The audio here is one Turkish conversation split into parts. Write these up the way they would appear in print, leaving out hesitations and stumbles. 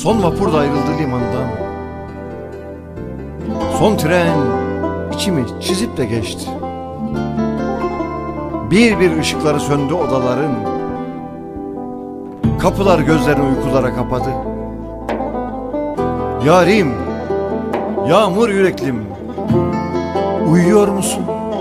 Son vapur da ayrıldı limandan. Son tren içimi çizip de geçti. Bir bir ışıkları söndü odaların. Kapılar gözlerini uykulara kapadı. Yarim, yağmur yüreklim, uyuyor musun?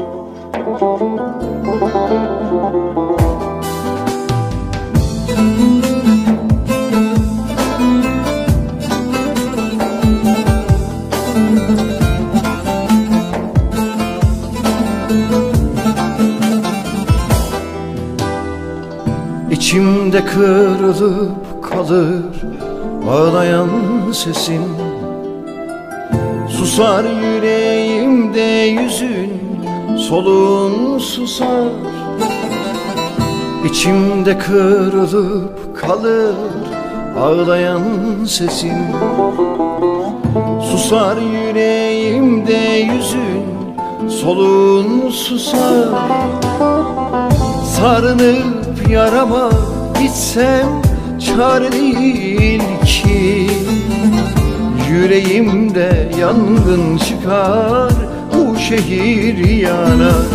İçimde kırılıp kalır ağlayan sesin. Susar yüreğimde yüzün, soluğun susar. İçimde kırılıp kalır ağlayan sesin. Susar yüreğimde yüzün, soluğun susar. Sarınıp yarama gitsem çare değil ki. Yüreğimde yangın çıkar, bu şehir yanar.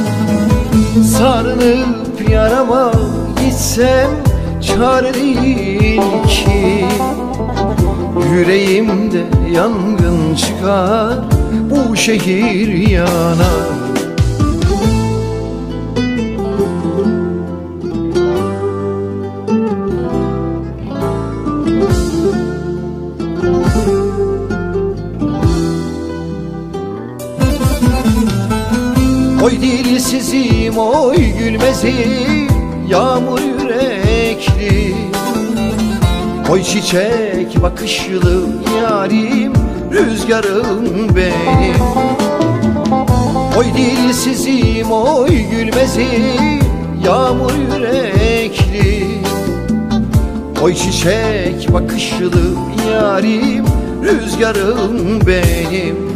Sarınıp yarama gitsem çare değil ki. Yüreğimde yangın çıkar, bu şehir yanar. Oy dilsizim, oy gülmezim, yağmur yürekli. Oy çiçek bakışlı yarim, rüzgarım benim. Oy dilsizim, oy gülmezim, yağmur yürekli. Oy çiçek bakışlı yarim, rüzgarım benim.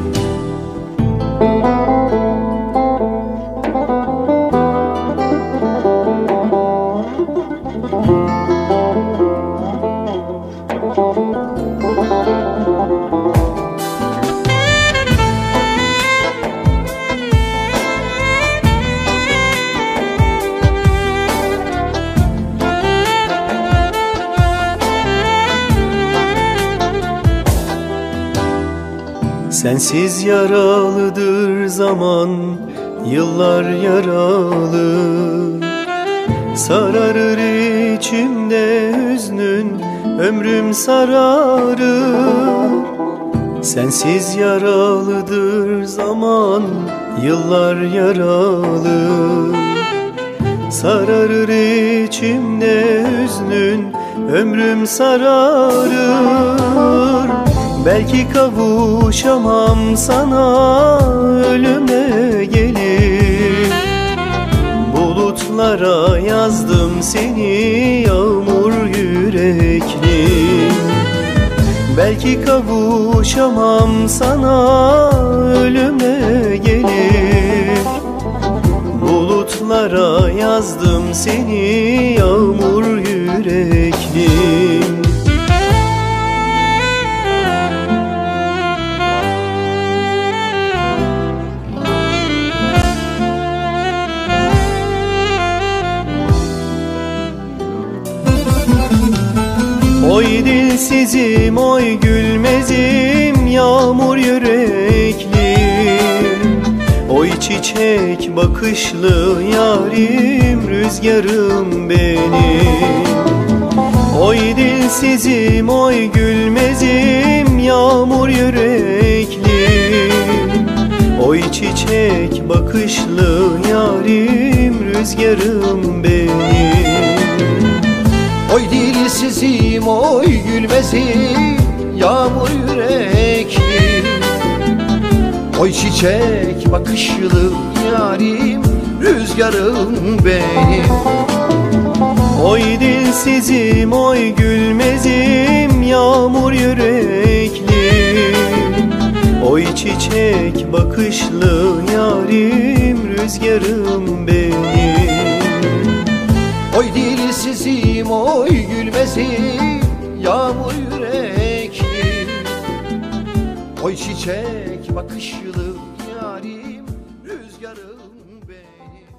Sensiz yaralıdır zaman, yıllar yaralı. Sararır içimde hüznün, ömrüm sararır. Sensiz yaralıdır zaman, yıllar yaralı. Sararır içimde hüznün, ömrüm sararır. Belki kavuşamam sana, ölüme gelir. Bulutlara yazdım seni, yağmur yürekli. Belki kavuşamam sana, ölüme gelir. Bulutlara yazdım seni, yağmur yürekli. Oy dilsizim, oy gülmezim, yağmur yürekli. Oy çiçek bakışlı yarim, rüzgarım benim. Oy dilsizim, oy gülmezim, yağmur yürekli. Oy çiçek bakışlı yarim, rüzgarım benim. Oy dilsizim, oy gülmezim, yağmur yürekli. Oy çiçek bakışlı yarim, rüzgarım benim. Oy dilsizim, oy gülmezim, yağmur yürekli. Oy çiçek bakışlı yarim, rüzgarım benim. Oy dilsizim, oy gülmezim, yağmur yürekli. Oy çiçek bakışlı yarim, rüzgarım benim.